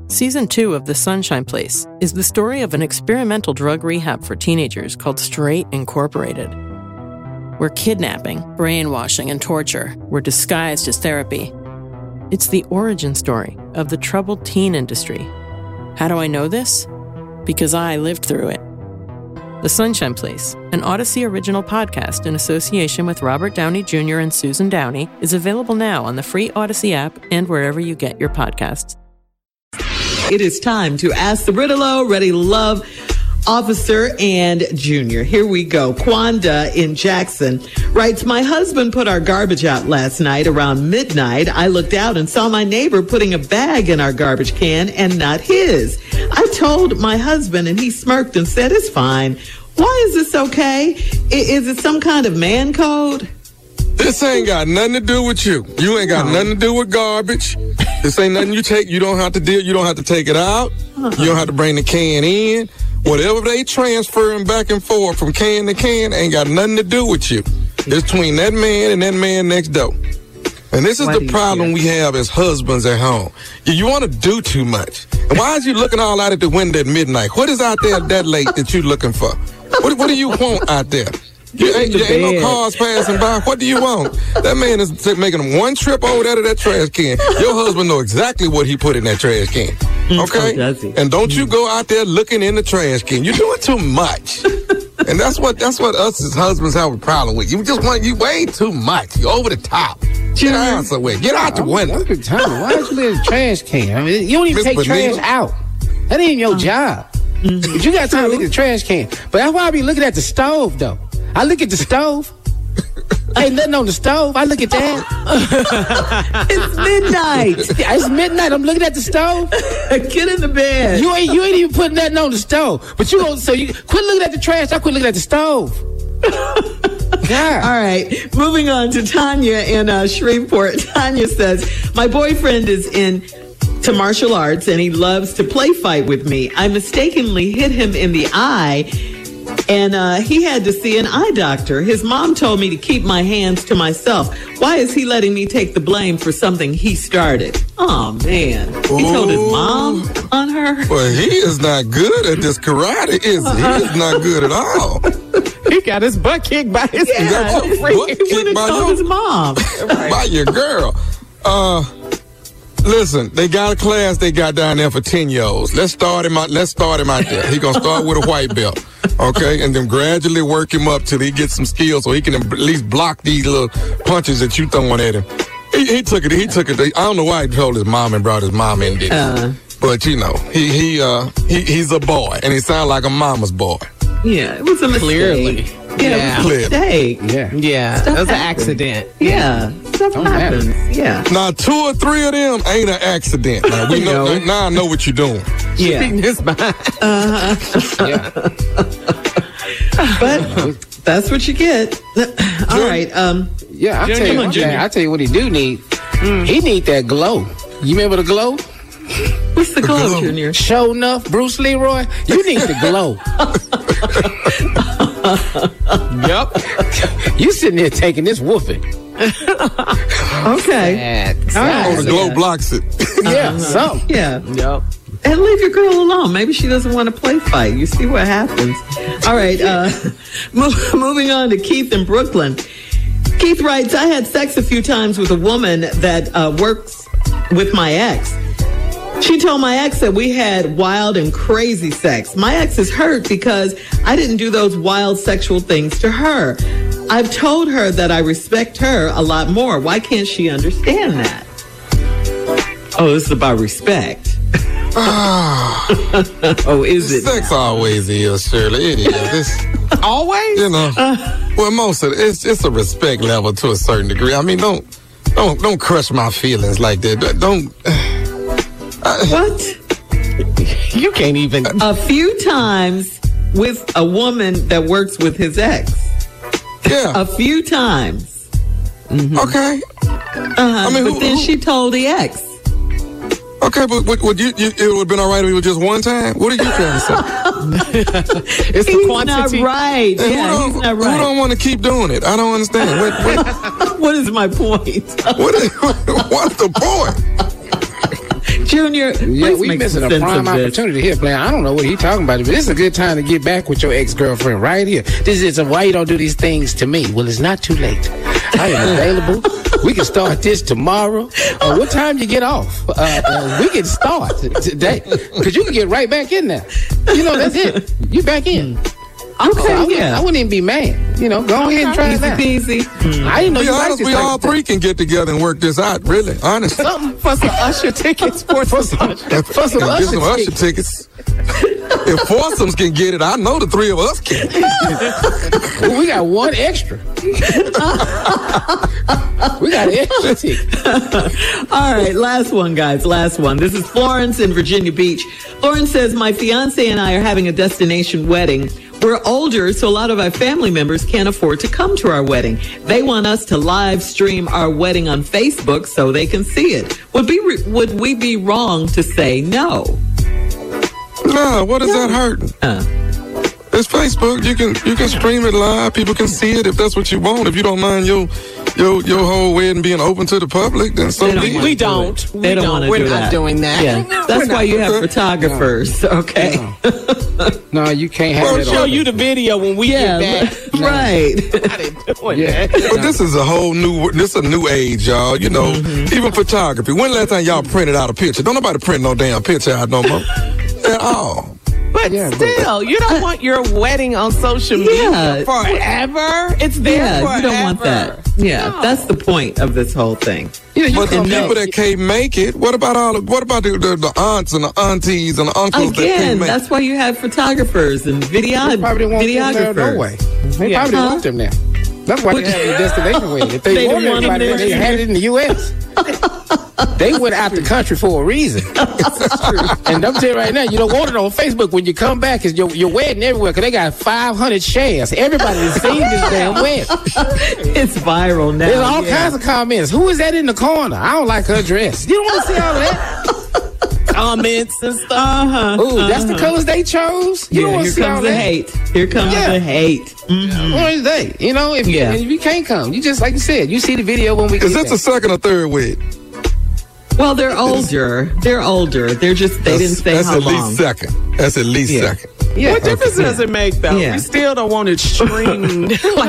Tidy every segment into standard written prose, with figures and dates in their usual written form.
Season 2 of The Sunshine Place is the story of an experimental drug rehab for teenagers called Straight Incorporated, where kidnapping, brainwashing, and torture were disguised as therapy. It's the origin story of the troubled teen industry. How do I know this? Because I lived through it. The Sunshine Place, an Odyssey original podcast in association with Robert Downey Jr. and Susan Downey, is available now on the free Odyssey app and wherever you get your podcasts. It is time to ask the Riddle-O, Ready Love Officer and Junior. Here we go. Quanda in Jackson writes, my husband put our garbage out last night around midnight. I looked out and saw my neighbor putting a bag in our garbage can and not his. I told my husband and he smirked and said, it's fine. Why is this okay? Is it some kind of man code? This ain't got nothing to do with you. You ain't got nothing to do with garbage. This ain't nothing you take. You don't have to deal. You don't have to take it out. You don't have to bring the can in. Whatever they transferring back and forth from can to can ain't got nothing to do with you. It's between that man and that man next door. And this is the problem we have as husbands at home. You want to do too much. And why is you looking all out at the window at midnight? What is out there that late that you looking for? What do you want out there? Ain't no cars passing by. What do you want? That man is making one trip over there to that trash can. Your husband know exactly what he put in that trash can. Okay? Oh, does he? And don't you go out there looking in the trash can. You're doing too much. And that's what us as husbands have a problem with. You way too much. You're over the top. Get out somewhere. Get out the window. Why don't you live in the trash can? I mean, you don't even take trash out. That ain't your job. But you got time to look at the trash can. But that's why I be looking at the stove, though. I look at the stove. Ain't nothing on the stove. I look at that. It's midnight. It's midnight. I'm looking at the stove. Get in the bed. You ain't even putting nothing on the stove. But you quit looking at the trash. I quit looking at the stove. God. All right. Moving on to Tanya in Shreveport. Tanya says, my boyfriend is into martial arts and he loves to play fight with me. I mistakenly hit him in the eye and he had to see an eye doctor. His mom told me to keep my hands to myself. Why is he letting me take the blame for something he started? Oh, man. He told his mom on her? Well, he is not good at this karate, is he? He is not good at all. He got his butt kicked by his He went and told his mom. By your girl. Listen, they got a class they got down there for 10-year-olds. Let's start him out there. He gonna start with a white belt, okay, and then gradually work him up till he gets some skills so he can at least block these little punches that you throwing at him. He took it. I don't know why he told his mom and brought his mom in there. But you know, he's a boy and he sounds like a mama's boy. Yeah, it was a mistake. Clearly. Yeah, it was a mistake. Yeah. That was an accident. Yeah. Stuff happens. Yeah. Now, 2 or 3 of them ain't an accident. Now, we know. Now I know what you're doing. Yeah. His mind. But that's what you get. All right. Yeah, I'll tell you what he do need. He need that glow. You remember the glow? What's the glow, Junior? Show enough, Bruce Leroy. You need the glow. Yep. You sitting there taking this whooping. Okay. All right. The glow blocks it. Yeah, something. Yeah. Yep. And leave your girl alone. Maybe she doesn't want to play fight. You see what happens. All right. Moving on to Keith in Brooklyn. Keith writes, I had sex a few times with a woman that works with my ex. She told my ex that we had wild and crazy sex. My ex is hurt because I didn't do those wild sexual things to her. I've told her that I respect her a lot more. Why can't she understand that? Oh, this is about respect. Oh, is it? Sex always is, Shirley. It is. Always? You know, well, most of it's a respect level to a certain degree. I mean, don't crush my feelings like that. Don't. What? You can't even. A few times with a woman that works with his ex. Yeah. A few times. Mm-hmm. Okay. I mean, but then she told the ex. Okay, but would it would have been all right if it was just one time? What are you trying to say? It's he's the quantity. Not right. Yeah, he's not right. Who don't want to keep doing it? I don't understand. What is my point? What's the point? Junior, we missing a prime opportunity here, player. I don't know what he's talking about, but this is a good time to get back with your ex-girlfriend right here. This is why you don't do these things to me. Well, it's not too late. I am available. We can start this tomorrow. What time you get off? We can start today because you can get right back in there. That's it. You back in. Okay, I wouldn't even be mad. Go ahead and try it out. Easy. I didn't know you honest, we all three can get together and work this out, really, honest. Something for some Usher tickets. For some Usher tickets. If foursomes can get it, I know the three of us can. Well, we got one extra. We got an extra ticket. All right, last one, guys. Last one. This is Florence in Virginia Beach. Florence says, my fiance and I are having a destination wedding. We're older, so a lot of our family members can't afford to come to our wedding. They want us to live stream our wedding on Facebook so they can see it. Would we be wrong to say no? No, what is that hurting? It's Facebook. You can stream it live. People can see it if that's what you want. If you don't mind your whole wedding being open to the public, then so be it. We don't. They don't want to do that. We're not doing that. Yeah, that's why you have photographers. Okay. No, you can't have it. We'll show you the video when we get back. Right. But this is a new age, y'all. Even photography. When last time y'all printed out a picture? Don't nobody print no damn picture out no more at all. But still, you don't want your wedding on social media forever. It's there forever. You don't want that. Yeah, that's the point of this whole thing. But the people that can't make it, what about the aunts and the aunties and the uncles that can't make it? That's why you have photographers and videographers. They probably won't no way. They probably want them there. That's why they have a destination wedding. If they wanted everybody, they had it in the U.S. They went out the country for a reason. And I'm telling you right now, you don't want it on Facebook. When you come back, it's your wedding everywhere because they got 500 shares. Everybody has seen this damn wedding. It's viral now. There's all kinds of comments. Who is that in the corner? I don't like her dress. You don't want to see all of that. Comments and stuff. Ooh, that's the colors they chose. You don't want to see all that. Here comes the hate. Mm-hmm. What is that? If you can't come, you just like you said, you see the video when we get there. Is this a second or third wedding? Well, they're older. They're older. They didn't say how long. That's at least second. Yeah. What difference does it make, though? Yeah. We still don't want it streamed.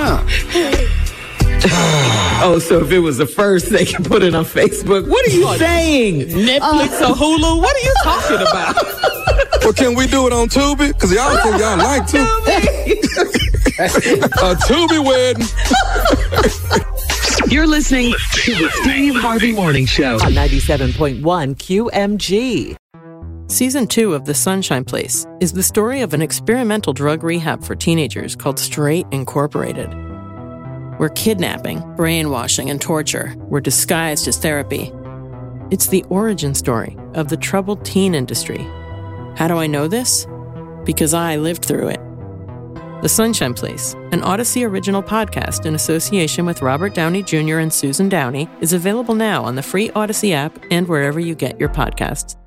So if it was the first, they can put it on Facebook. What are you saying? Netflix or Hulu? What are you talking about? Well, can we do it on Tubi? Because y'all think y'all like Tubi. A Tubi wedding. You're listening to the Steve Harvey Morning Show on 97.1 QMG. Season 2 of The Sunshine Place is the story of an experimental drug rehab for teenagers called Straight Incorporated, where kidnapping, brainwashing, and torture were disguised as therapy. It's the origin story of the troubled teen industry. How do I know this? Because I lived through it. The Sunshine Place, an Odyssey original podcast in association with Robert Downey Jr. and Susan Downey, is available now on the free Odyssey app and wherever you get your podcasts.